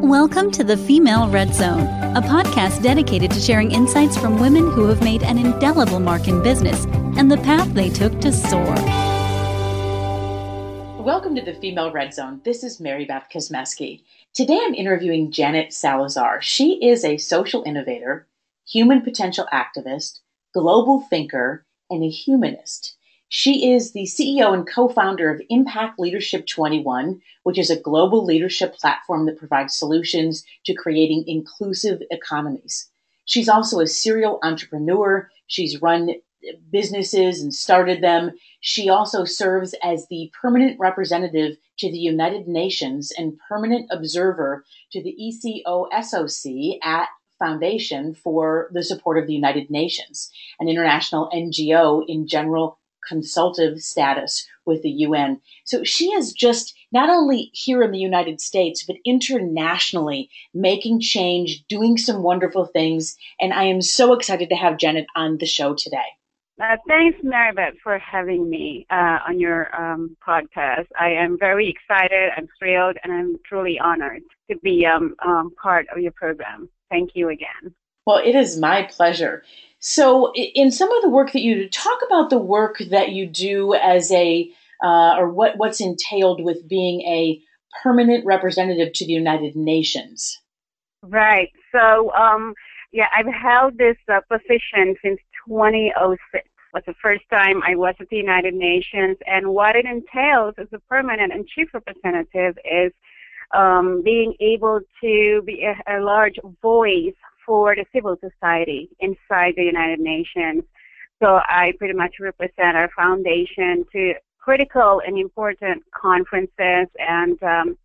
Welcome to the Female Red Zone, a podcast dedicated to sharing insights from women who have made an indelible mark in business and the path they took to soar. Welcome to the Female Red Zone. This is Mary Beth Kosmeski. Today I'm interviewing Janet Salazar. She is a social innovator, human potential activist, global thinker, and a humanist. She is the CEO and co-founder of Impact Leadership 21, which is a global leadership platform that provides solutions to creating inclusive economies. She's also a serial entrepreneur. She's run businesses and started them. She also serves as the permanent representative to the United Nations and permanent observer to the ECOSOC at Foundation for the Support of the United Nations, an international NGO in general consultative status with the UN. So she is just not only here in the United States, but internationally making change, doing some wonderful things. And I am so excited to have Janet on the show today. Thanks, Maribeth, for having me on your podcast. I am very excited, I'm thrilled, and I'm truly honored to be part of your program. Thank you again. Well, it is my pleasure. So in some of the work that you do, talk about the work that you do as or what's entailed with being a permanent representative to the United Nations. Right. So, I've held this position since 2006. It was the first time I was at the United Nations, and what it entails as a permanent and chief representative is being able to be a large voice for the civil society inside the United Nations. So I pretty much represent our foundation to critical and important conferences and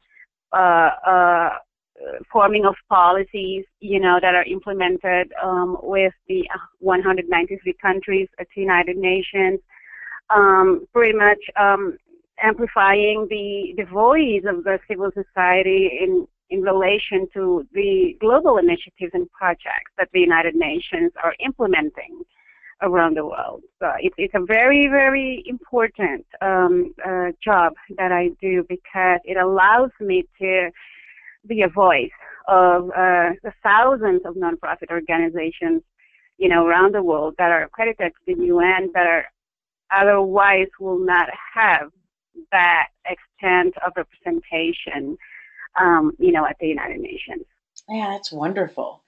forming of policies, that are implemented with the 193 countries at the United Nations, pretty much amplifying the voice of the civil society in relation to the global initiatives and projects that the United Nations are implementing around the world. So it's a very, very important job that I do because it allows me to be a voice of the thousands of nonprofit organizations, around the world that are accredited to the UN that are otherwise will not have that extent of representation at the United Nations. Yeah, that's wonderful.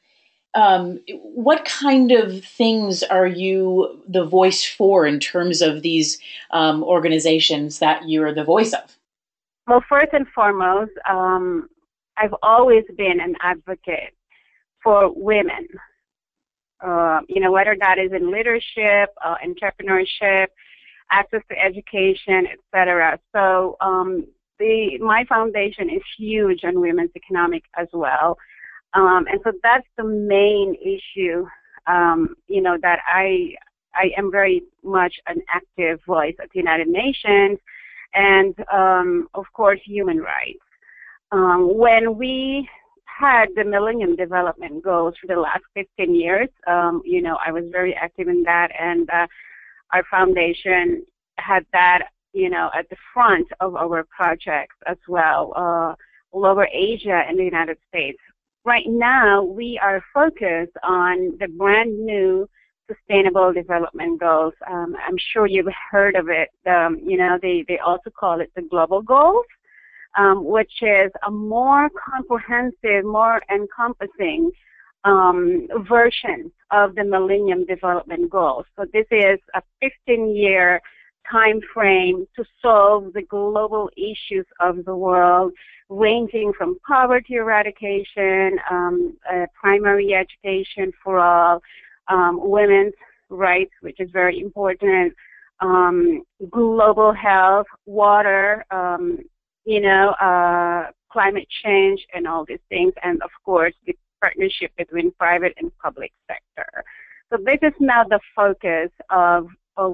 What kind of things are you the voice for in terms of these organizations that you're the voice of? Well, first and foremost, I've always been an advocate for women, whether that is in leadership, entrepreneurship, access to education, etc. So my foundation is huge on women's economic as well. And so that's the main issue, that I am very much an active voice at the United Nations and, of course, human rights. When we had the Millennium Development Goals for the last 15 years, I was very active in that, and our foundation had that at the front of our projects as well, all over Asia and the United States. Right now, we are focused on the brand new Sustainable Development Goals. I'm sure you've heard of it. They also call it the Global Goals, which is a more comprehensive, more encompassing version of the Millennium Development Goals. So this is a 15-year time frame to solve the global issues of the world, ranging from poverty eradication, primary education for all, women's rights, which is very important, global health, water, climate change, and all these things, and of course the partnership between private and public sector. So this is now the focus of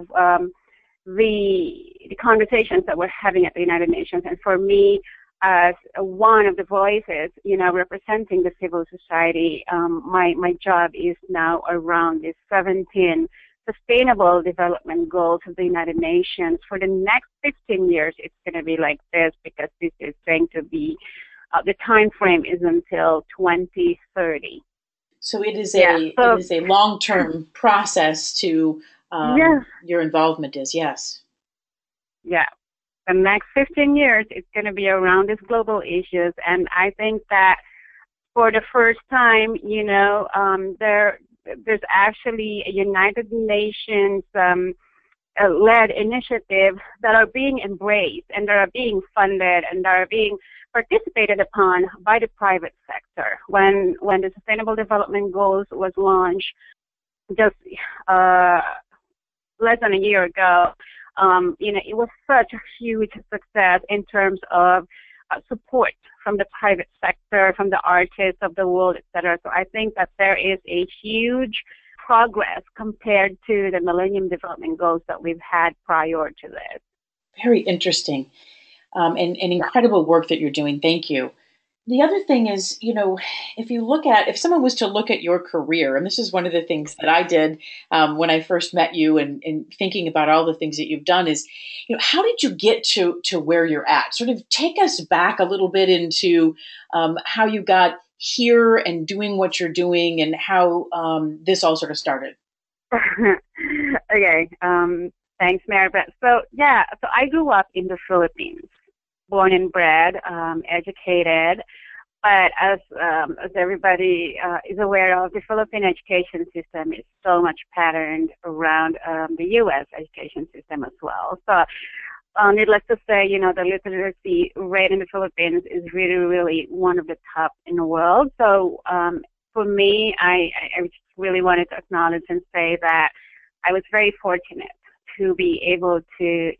the conversations that we're having at the United Nations. And for me, as one of the voices, representing the civil society, my job is now around the 17 Sustainable Development Goals of the United Nations. For the next 15 years, it's going to be like this because this is going to be The time frame is until 2030. So it is So it is a long-term process to yes, your involvement is, yes. yeah. The next 15 years, it's going to be around these global issues, and I think that for the first time, there's actually a United Nations led initiative that are being embraced and that are being funded and that are being participated upon by the private sector. When the Sustainable Development Goals was launched just less than a year ago, it was such a huge success in terms of support from the private sector, from the artists of the world, etc. So I think that there is a huge progress compared to the Millennium Development Goals that we've had prior to this. Very interesting, and incredible work that you're doing. Thank you. The other thing is, if someone was to look at your career, and this is one of the things that I did when I first met you, and thinking about all the things that you've done is, how did you get to where you're at? Sort of take us back a little bit into how you got here and doing what you're doing, and how this all sort of started. Okay. Thanks, Maribeth. So I grew up in the Philippines, born and bred, educated, but as everybody is aware of, the Philippine education system is so much patterned around the U.S. education system as well. So needless to say, the literacy rate in the Philippines is really, really one of the top in the world. So for me, I just really wanted to acknowledge and say that I was very fortunate to be able to,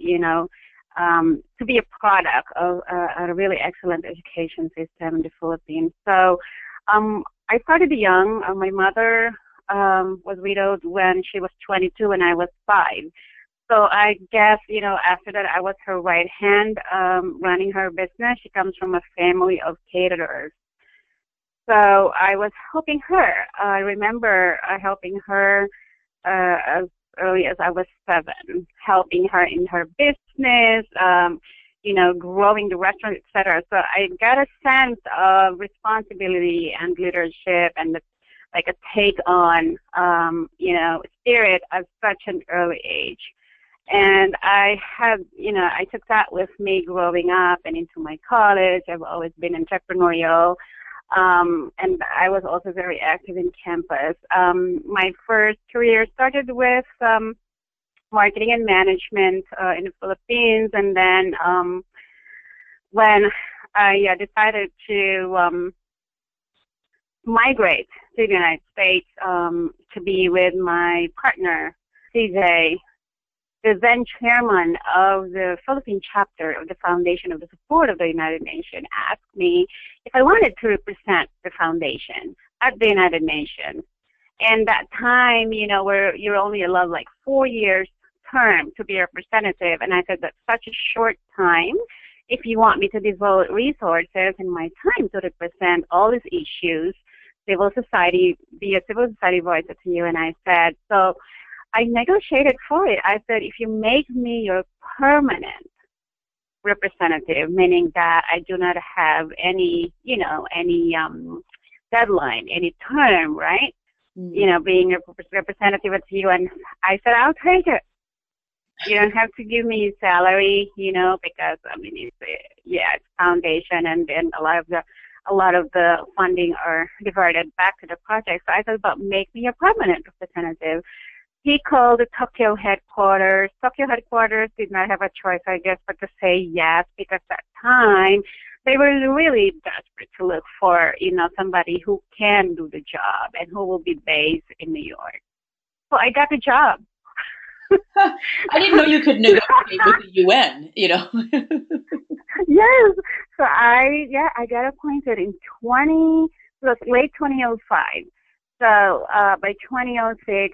to be a product of a really excellent education system in the Philippines. So I started young. My mother was widowed when she was 22 and I was 5. So I guess, after that, I was her right hand running her business. She comes from a family of caterers. So I was helping her. I remember helping her as early as I was 7, helping her in her business, growing the restaurant, etc. So I got a sense of responsibility and leadership and a take on, spirit at such an early age. And I took that with me growing up and into my college. I've always been entrepreneurial. And I was also very active in campus. My first career started with marketing and management in the Philippines, and then when I decided to migrate to the United States to be with my partner, CJ, the then chairman of the Philippine chapter of the Foundation of the Support of the United Nations, asked me if I wanted to represent the foundation at the United Nations. And that time, where you're only allowed 4 years term to be a representative. And I said, that's such a short time. If you want me to devote resources and my time to represent all these issues, be a civil society voice to you. And I said, so I negotiated for it. I said, if you make me your permanent representative, meaning that I do not have any deadline, any term, right? Mm-hmm. Being a representative at the UN, I said, I'll take it. You don't have to give me salary, because it's foundation, and then a lot of the funding are diverted back to the project. So I said, but make me a permanent representative. He called the Tokyo headquarters. Tokyo headquarters did not have a choice, I guess, but to say yes, because at that time they were really desperate to look for, somebody who can do the job and who will be based in New York. So I got the job. I didn't know you could negotiate with the UN, Yes. So I got appointed in late 2005. So by 2006,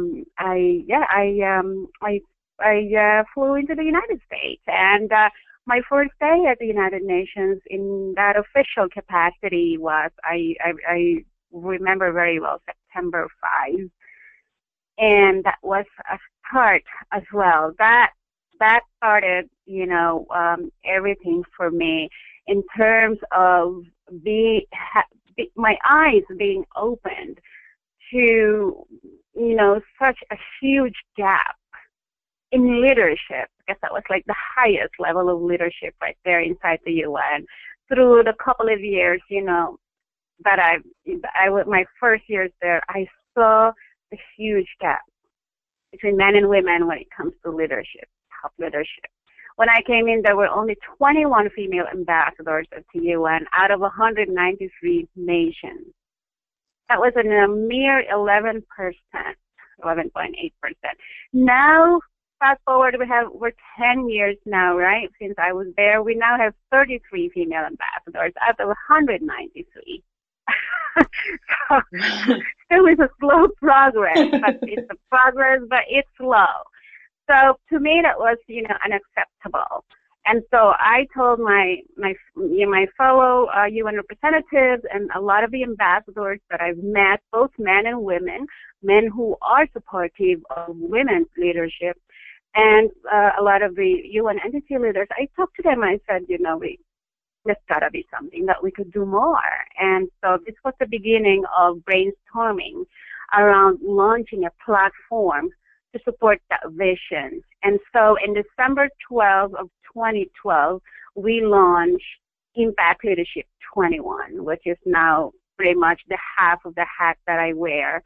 I flew into the United States, and my first day at the United Nations in that official capacity was I remember very well September 5, and that was a start as well. That started, everything for me. in terms of my eyes being opened to, such a huge gap in leadership, because that was like the highest level of leadership right there inside the UN. Through the couple of years, that my first years there, I saw a huge gap between men and women when it comes to leadership, top leadership. When I came in, there were only 21 female ambassadors at the UN out of 193 nations. That was a mere 11%, 11.8%. Now, fast forward, we're 10 years now, right? Since I was there, we now have 33 female ambassadors out of 193. So still is a slow progress, but it's a progress, but it's slow. So to me, that was, unacceptable. And so I told my fellow UN representatives and a lot of the ambassadors that I've met, both men and women, men who are supportive of women's leadership, and a lot of the UN entity leaders, I talked to them. I said, there's got to be something that we could do more. And so this was the beginning of brainstorming around launching a platform to support that vision. And so in December 12 of 2012, we launched Impact Leadership 21, which is now pretty much the half of the hat that I wear,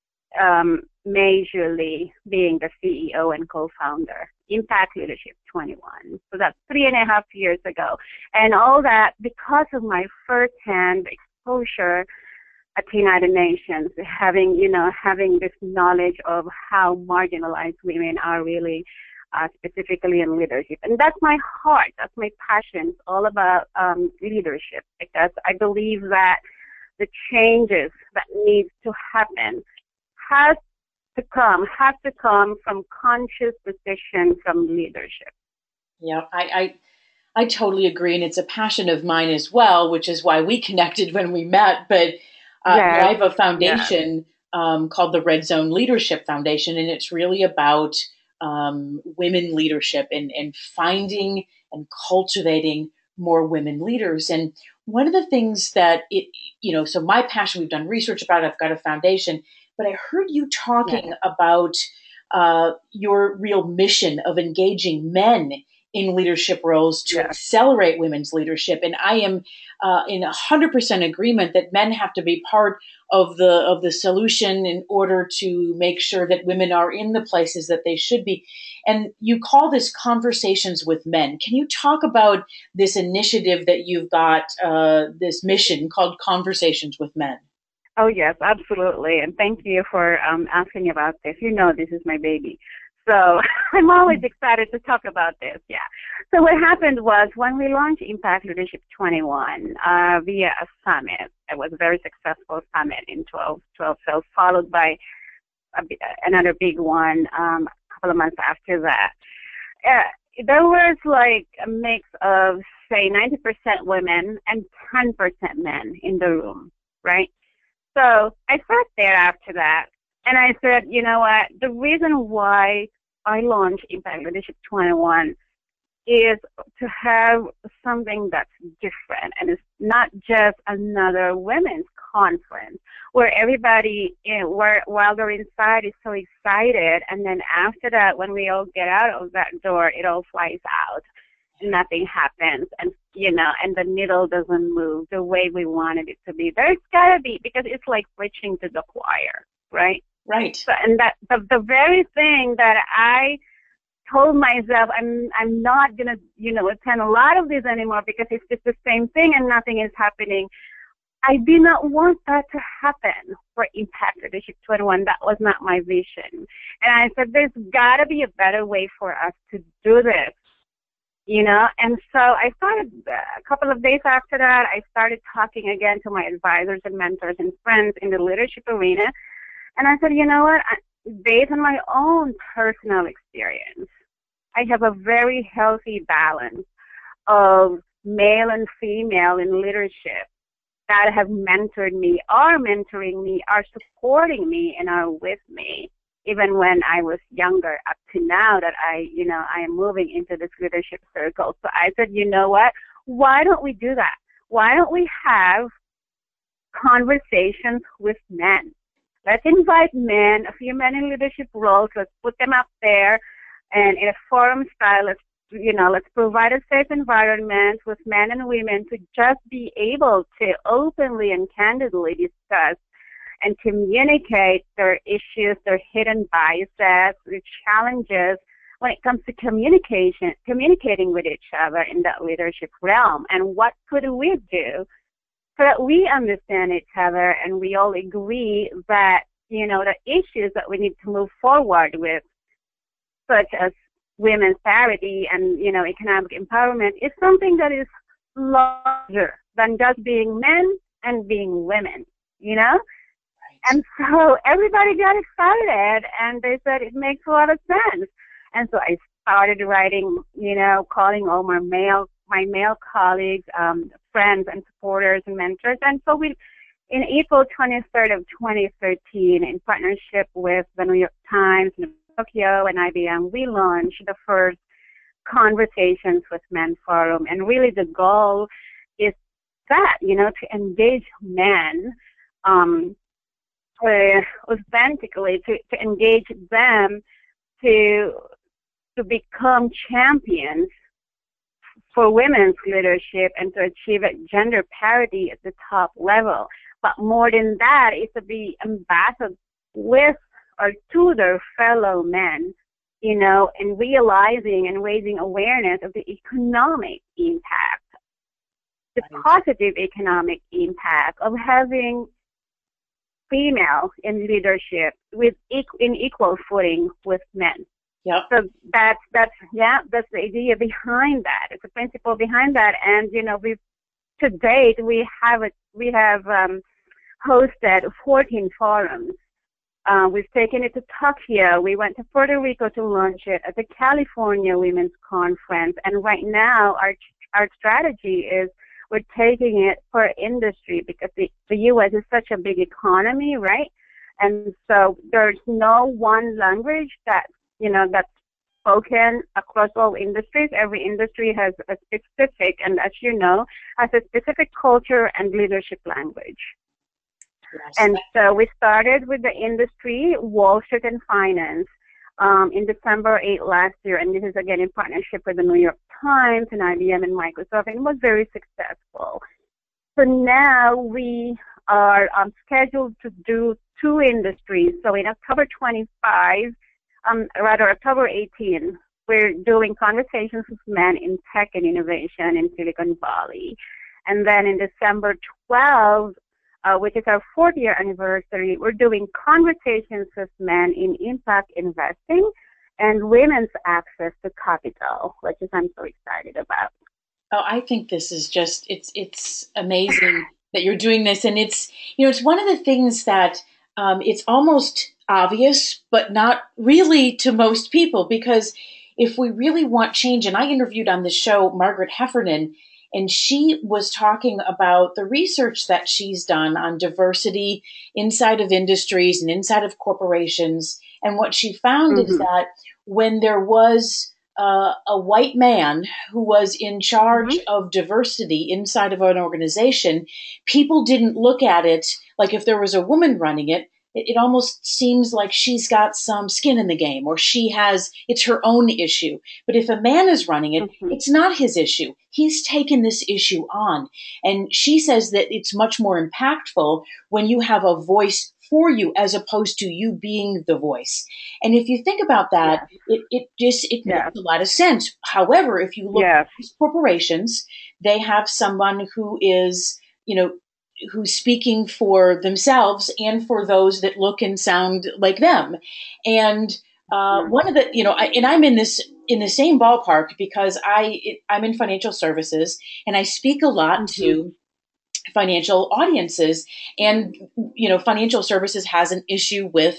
majorly being the CEO and co-founder. Impact Leadership 21. So that's 3.5 years ago. And all that because of my first-hand exposure at the United Nations, having this knowledge of how marginalized women are really, specifically in leadership. And that's my heart, that's my passion. It's all about leadership, because I believe that the changes that needs to happen has to come from conscious decision from leadership. Yeah, I totally agree, and it's a passion of mine as well, which is why we connected when we met. But I have a foundation called the Red Zone Leadership Foundation, and it's really about women leadership and finding and cultivating more women leaders. And one of the things that so my passion, we've done research about it, I've got a foundation, but I heard you talking about your real mission of engaging men in leadership roles to accelerate women's leadership. And I am in 100% agreement that men have to be part of the solution in order to make sure that women are in the places that they should be. And you call this Conversations with Men. Can you talk about this initiative that you've got, this mission called Conversations with Men? Oh, yes, absolutely. And thank you for asking about this. This is my baby. So I'm always excited to talk about this. Yeah. So what happened was when we launched Impact Leadership 21 via a summit, it was a very successful summit in 12, so followed by another big one a couple of months after that. There was like a mix of, say, 90% women and 10% men in the room, right? So I sat there after that, and I said, you know what, the reason why I launched Impact Leadership 21 is to have something that's different, and it's not just another women's conference where everybody, while they're inside, is so excited, and then after that, when we all get out of that door, it all flies out. Nothing happens, and and the needle doesn't move the way we wanted it to be. There's gotta be, because it's like preaching to the choir, right? Right. So, and that the very thing that I told myself, I'm not gonna attend a lot of this anymore because it's just the same thing and nothing is happening. I did not want that to happen for Impact Leadership 21. That was not my vision, and I said there's gotta be a better way for us to do this. And so I started a couple of days after that, I started talking again to my advisors and mentors and friends in the leadership arena. And I said, you know what, based on my own personal experience, I have a very healthy balance of male and female in leadership that have mentored me, are mentoring me, are supporting me, and are with me. Even when I was younger, up to now that I am moving into this leadership circle. So I said, you know what? why don't we do that? Why don't we have conversations with men? Let's invite men, a few men in leadership roles. Let's put them up there, and in a forum style, let's provide a safe environment with men and women to just be able to openly and candidly discuss and communicate their issues, their hidden biases, their challenges when it comes to communicating with each other in that leadership realm. And what could we do so that we understand each other and we all agree that, the issues that we need to move forward with, such as women's parity and, economic empowerment, is something that is larger than just being men and being women, Right. And so everybody got excited, and they said it makes a lot of sense. And so I started writing, calling all my male colleagues, friends and supporters and mentors. And so in April 23rd of 2013, in partnership with the New York Times, Tokyo, and IBM, we launched the first Conversations with Men Forum. And really the goal is that, to engage men authentically, to engage them to become champions for women's leadership and to achieve gender parity at the top level. But more than that, is to be ambassadors with or to their fellow men, and realizing and raising awareness of the economic impact, the positive economic impact of having female in leadership in equal footing with men. Yep. So that's the idea behind that. It's a principle behind that. And to date we have hosted 14 forums. We've taken it to Tokyo. We went to Puerto Rico to launch it at the California Women's Conference. And right now our strategy is we're taking it for industry, because the U.S. is such a big economy, right? And so there's no one language that's spoken across all industries. Every industry has a specific, and as you know, has a specific culture and leadership language. Yes. And so we started with the industry, Wall Street and finance, in December 8 last year, and this is again in partnership with the New York Times and IBM and Microsoft, and it was very successful. So now we are scheduled to do 2 industries. So in October 18, we're doing Conversations with Men in Tech and Innovation in Silicon Valley. And then in December 12, which is our 4th year anniversary, we're doing Conversations with Men in Impact Investing and Women's Access to Capital, which I'm so excited about. Oh, I think this is just, it's amazing that you're doing this. And it's one of the things that it's almost obvious, but not really to most people, because if we really want change, and I interviewed on the show Margaret Heffernan, and she was talking about the research that she's done on diversity inside of industries and inside of corporations. And what she found is that when there was a white man who was in charge of diversity inside of an organization, people didn't look at it like if there was a woman running it. It almost seems like she's got some skin in the game, or it's her own issue. But if a man is running it, it's not his issue. He's taken this issue on. And she says that it's much more impactful when you have a voice for you as opposed to you being the voice. And if you think about that, it makes a lot of sense. However, if you look at these corporations, they have someone who is, who's speaking for themselves and for those that look and sound like them. And one of the, and I'm in the same ballpark, because I'm in financial services, and I speak a lot to financial audiences. And, financial services has an issue with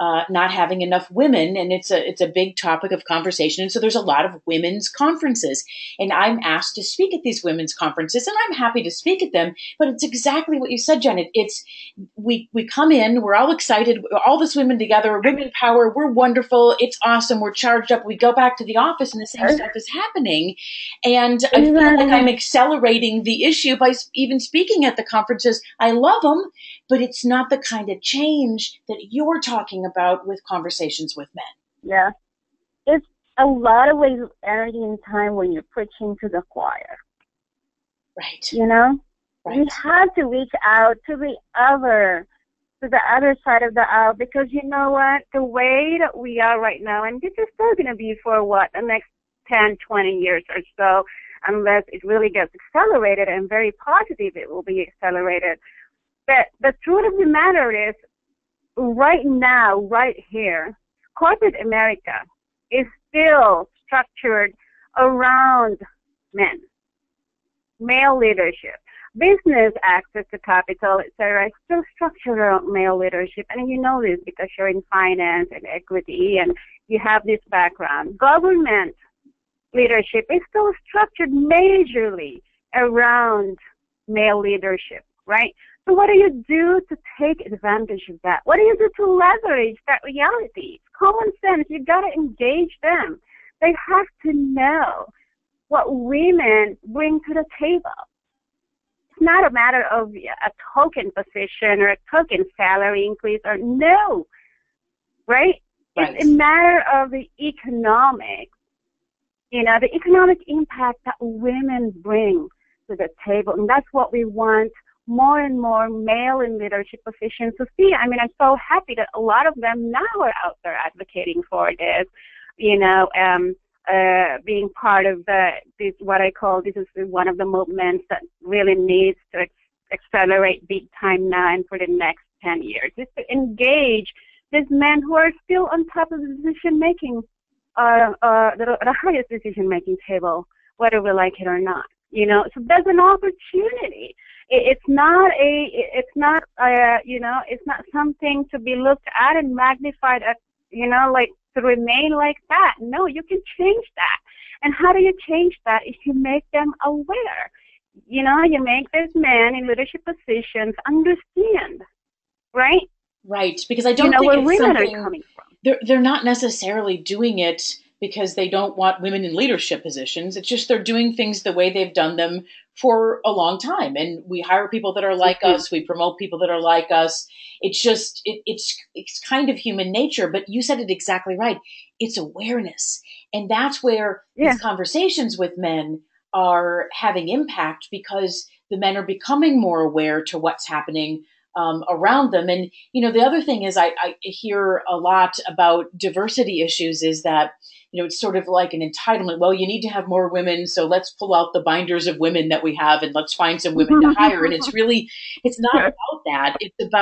not having enough women, and it's a big topic of conversation. And so there's a lot of women's conferences, and I'm asked to speak at these women's conferences, and I'm happy to speak at them. But it's exactly what you said, Janet. It's we come in, we're all excited, all this women together, women power, we're wonderful, it's awesome, we're charged up. We go back to the office, and the same stuff is happening, and I feel like I'm accelerating the issue by even speaking at the conferences. I love them, but it's not the kind of change that you're talking about with conversations with men. Yeah. It's a lot of ways of energy and time when you're preaching to the choir. Right. You know? Right. We have to reach out to the other side of the aisle, because you know what? The way that we are right now, and this is still going to be for the next 10, 20 years or so, unless it really gets accelerated, and very positive it will be accelerated. But the truth of the matter is, right now, right here, corporate America is still structured around men, male leadership. Business access to capital, etc., is still structured around male leadership. And you know this because you're in finance and equity and you have this background. Government leadership is still structured majorly around male leadership, right? So what do you do to take advantage of that? What do you do to leverage that reality? It's common sense. You've got to engage them. They have to know what women bring to the table. It's not a matter of a token position or a token salary increase or no, right? It's a matter of the economic, the economic impact that women bring to the table. And that's what we want more and more male in leadership positions to see. I mean, I'm so happy that a lot of them now are out there advocating for this, being part of this is one of the movements that really needs to accelerate big time now and for the next 10 years, is to engage these men who are still on top of the decision-making, the highest decision-making table, whether we like it or not. So there's an opportunity. It's not something to be looked at and magnified at, to remain like that. No, you can change that. And how do you change that? If you make them aware. You make these men in leadership positions understand, right? Right, because I don't think where it's women something, are coming from. They're not necessarily doing it because they don't want women in leadership positions. It's just they're doing things the way they've done them for a long time. And we hire people that are like us. We promote people that are like us. It's just, it's kind of human nature. But you said it exactly right. It's awareness. And that's where these conversations with men are having impact, because the men are becoming more aware to what's happening around them. And, the other thing is I hear a lot about diversity issues is that, it's sort of like an entitlement. Well, you need to have more women, so let's pull out the binders of women that we have and let's find some women to hire. And it's not about that.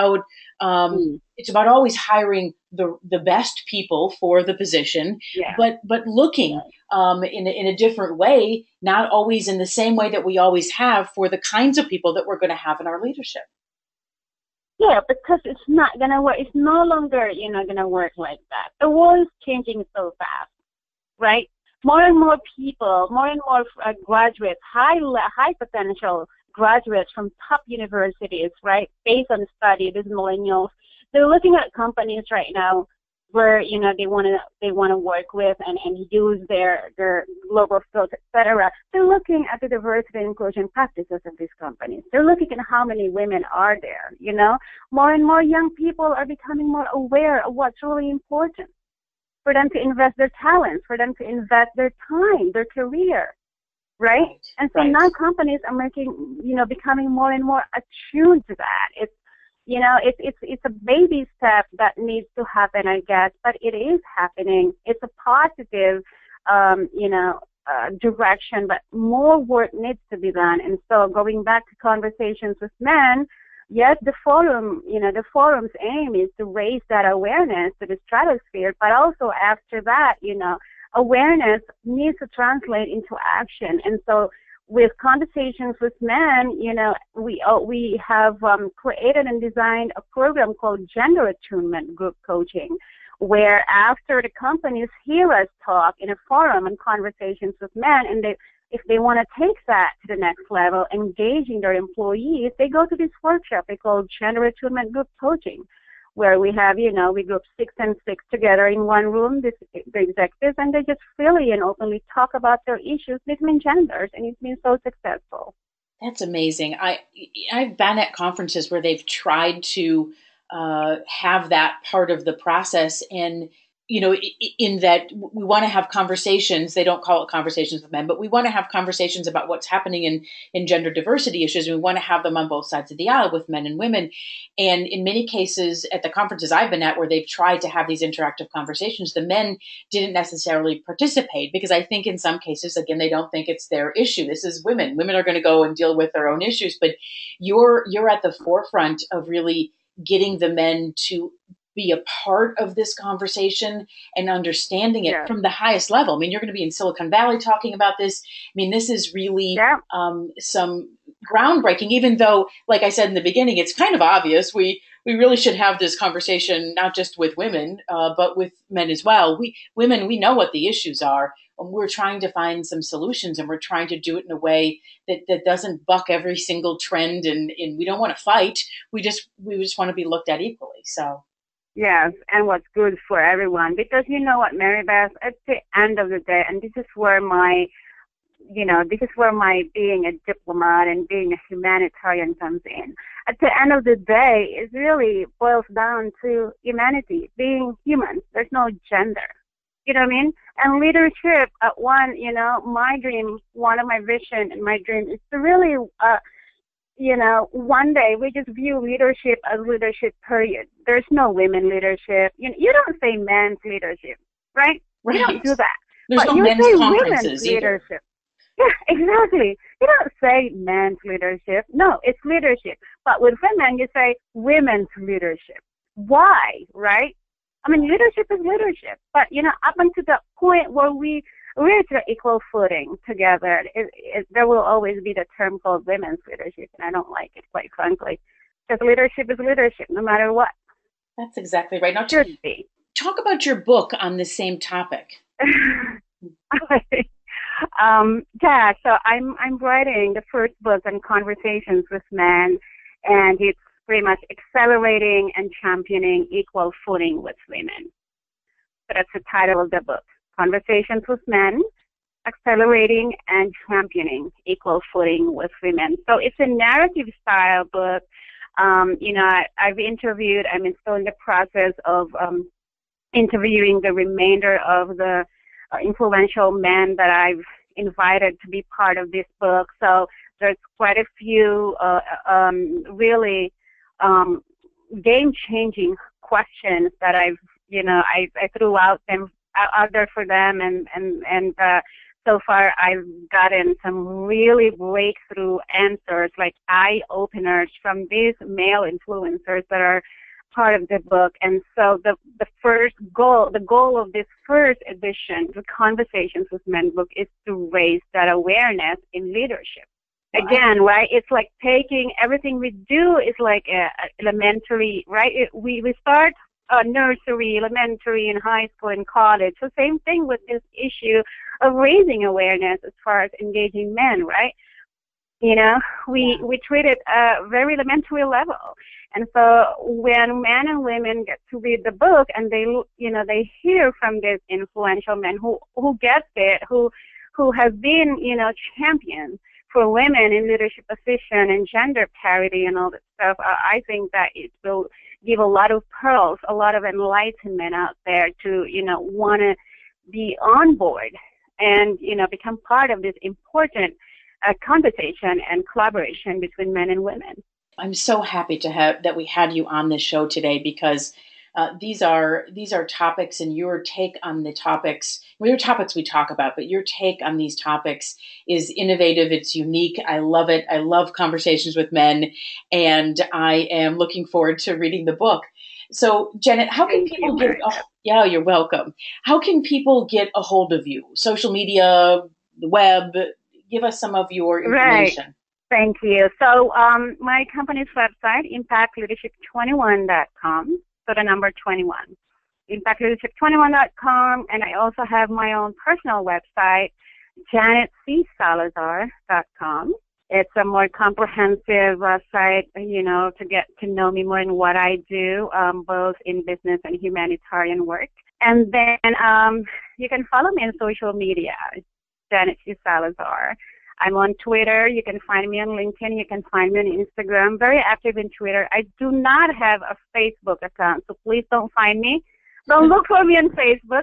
It's about always hiring the best people for the position, but looking in a different way, not always in the same way that we always have, for the kinds of people that we're going to have in our leadership. Yeah, because it's not going to work. It's no longer, going to work like that. The world is changing so fast, right? More and more people, more and more graduates, high potential graduates from top universities, right, based on study, these millennials, they're looking at companies right now where, they want to work with and use their global skills, etc. They're looking at the diversity and inclusion practices of these companies. They're looking at how many women are there, More and more young people are becoming more aware of what's really important for them to invest their talents, for them to invest their time, their career, right? And so now companies are becoming more and more attuned to that. It's a baby step that needs to happen, I guess, but it is happening. It's a positive, direction, but more work needs to be done. And so going back to conversations with men, yes, the forum's aim is to raise that awareness to the stratosphere, but also after that, awareness needs to translate into action. And so with Conversations with Men, we have created and designed a program called Gender Attunement Group Coaching, where after the companies hear us talk in a forum and Conversations with Men, and if they want to take that to the next level, engaging their employees, they go to this workshop they call Gender Attunement Group Coaching, where we have, we group 6 and 6 together in one room, the executives, and they just freely and openly talk about their issues between genders, and it's been so successful. That's amazing. I've been at conferences where they've tried to have that part of the process, and in that we want to have conversations. They don't call it Conversations with Men, but we want to have conversations about what's happening in gender diversity issues. And we want to have them on both sides of the aisle with men and women. And in many cases at the conferences I've been at where they've tried to have these interactive conversations, the men didn't necessarily participate because I think in some cases, again, they don't think it's their issue. This is women. Women are going to go and deal with their own issues. But you're at the forefront of really getting the men to be a part of this conversation and understanding it from the highest level. I mean, you're going to be in Silicon Valley talking about this. I mean, this is really some groundbreaking, even though, like I said in the beginning, it's kind of obvious. We really should have this conversation, not just with women, but with men as well. Women, we know what the issues are. We're trying to find some solutions, and we're trying to do it in a way that doesn't buck every single trend. And we don't want to fight. We just want to be looked at equally. So. Yes, and what's good for everyone. Because you know what, Mary Beth, at the end of the day, and this is where my being a diplomat and being a humanitarian comes in. At the end of the day, it really boils down to humanity, being human. There's no gender. You know what I mean? And leadership, my dream, one of my vision and my dream is to really, one day we just view leadership as leadership, period. There's no women leadership. You don't say men's leadership, right? You don't do that. There's but no men's say conferences women's either. Leadership. Yeah, exactly. You don't say men's leadership. No, it's leadership. But with women, you say women's leadership. Why, right? I mean, leadership is leadership. But, up until the point where we're at equal footing together, there will always be the term called women's leadership, and I don't like it, quite frankly. Because leadership is leadership, no matter what. That's exactly right. Now, should be. Talk about your book on the same topic. So I'm writing the first book on Conversations with Men, and it's pretty much accelerating and championing equal footing with women. So that's the title of the book, Conversations with Men, Accelerating and Championing Equal Footing with Women. So it's a narrative style book. I'm still in the process of interviewing the remainder of the influential men that I've invited to be part of this book. So there's quite a few really game-changing questions that I threw out there for them, and so far I've gotten some really breakthrough answers, like eye-openers from these male influencers that are part of the book. And so the goal of this first edition, the Conversations with Men book, is to raise that awareness in leadership. Wow. Again, right? It's like taking everything we do is like elementary, right? We start nursery, elementary, and high school and college. So same thing with this issue of raising awareness as far as engaging men, right? We treat it at a very elementary level. And so when men and women get to read the book and they hear from these influential men who gets it, who has been, champions for women in leadership position and gender parity and all that stuff, I think that it will give a lot of pearls, a lot of enlightenment out there to, want to be on board and, become part of this important conversation and collaboration between men and women. I'm so happy that we had you on this show today, because these are topics, and your take on the topics. Well, your topics we talk about, but your take on these topics is innovative. It's unique. I love it. I love Conversations with Men, and I am looking forward to reading the book. So, Janet, how can people get? Yeah, you're welcome. How can people get a hold of you? Social media, the web. give us some of your information. Right. Thank you. So my company's website, impactleadership21.com, so the number 21. impactleadership21.com, and I also have my own personal website, janetcsalazar.com. It's a more comprehensive site, to get to know me more and what I do, both in business and humanitarian work. And then you can follow me on social media, Janet C. Salazar. I'm on Twitter. You can find me on LinkedIn. You can find me on Instagram. Very active in Twitter. I do not have a Facebook account, so please don't find me. Don't look for me on Facebook.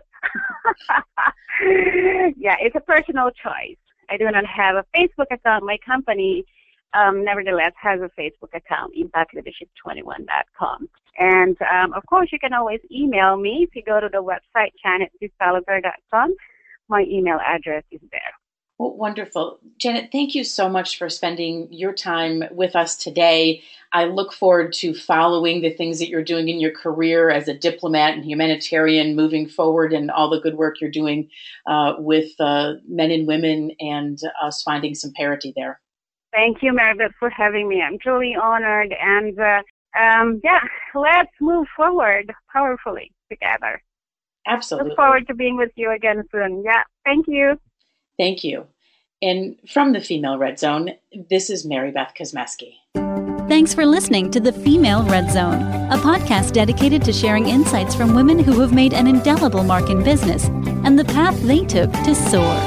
Yeah, it's a personal choice. I do not have a Facebook account. My company, nevertheless, has a Facebook account, impactleadership21.com. And, of course, you can always email me. If you go to the website, janetcsalazar.com, my email address is there. Well, wonderful. Janet, thank you so much for spending your time with us today. I look forward to following the things that you're doing in your career as a diplomat and humanitarian moving forward, and all the good work you're doing with men and women and us finding some parity there. Thank you, Maribeth, for having me. I'm truly honored. And let's move forward powerfully together. Absolutely. Look forward to being with you again soon. Yeah, thank you. Thank you. And from the Female Red Zone, this is Mary Beth Kosmeski. Thanks for listening to the Female Red Zone, a podcast dedicated to sharing insights from women who have made an indelible mark in business and the path they took to soar.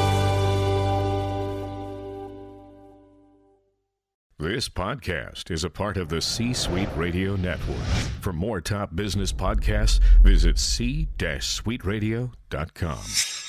This podcast is a part of the C-Suite Radio Network. For more top business podcasts, visit c-suiteradio.com.